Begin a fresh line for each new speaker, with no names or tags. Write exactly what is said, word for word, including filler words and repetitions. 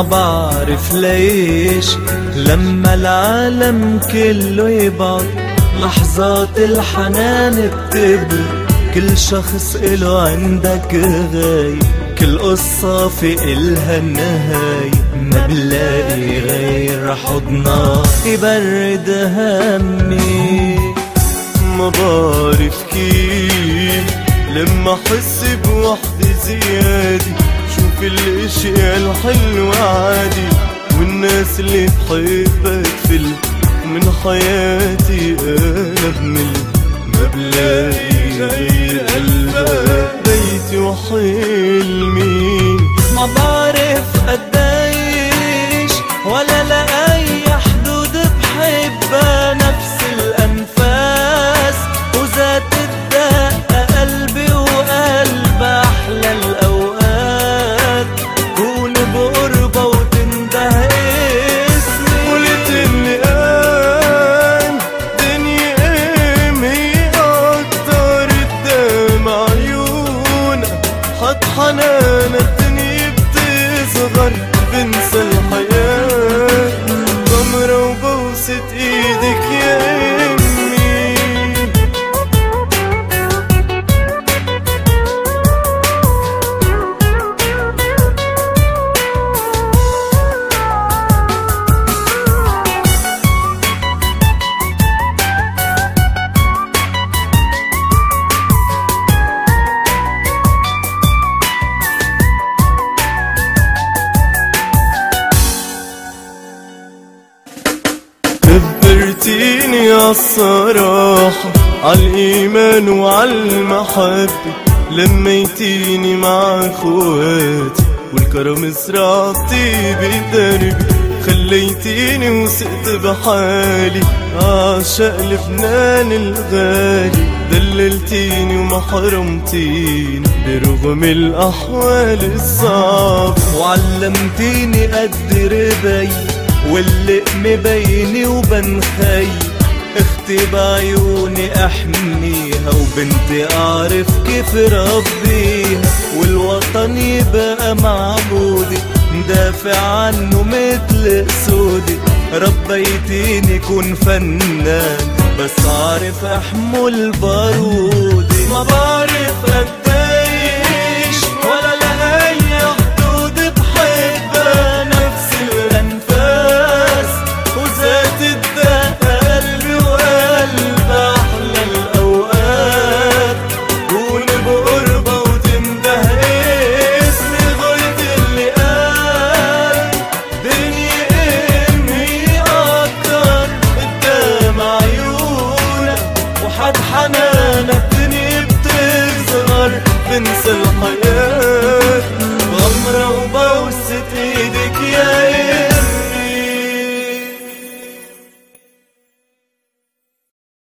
ما بعرف ليش لما العالم كله يبعد لحظات الحنان بتبرد، كل شخص إله عندك غاية، كل قصة في إلها النهاية، ما بلاقي غير حضنك يبرد همي.
ما بعرف كيف لما احس بوحدة زيادة، شوف الاشياء الحلوة عادي، والناس اللي بحبها تفل من حياتي انا بمل، ما بلاقي غير قلبك بيتي وحلمي.
ما بعرف قديش ولا لأي حدود بحبها، نفس الأنفاس وذات الدقة قلبي وقلب أحلى الأوقات، كون بقربة وتنده اسمي.
قلت إني قام دنيا قام هي أكتر قدام عيونك، حط حنان الدنيا بتصغر بنسى الحياة، غمرة وبوسة إيدك يا أمي. كبرتيني عالصراحة عالإيمان وعالمحبة، لميتيني مع اخواتي والكرم زرعتي بدربي، خليتيني وثقت بحالي عاشق لبنان الغالي، دللتيني وما حرمتيني برغم الأحوال الصعبة،
وعلمتيني قدر بي واللقم بيني وبين خي، اختي بعيوني احميها وبنتي اعرف كيف ربيها، والوطن يبقى معبودي مدافع عنه مثل اسودي، ربيتيني كون فنان بس عارف احمل بارودي.
ما بعرف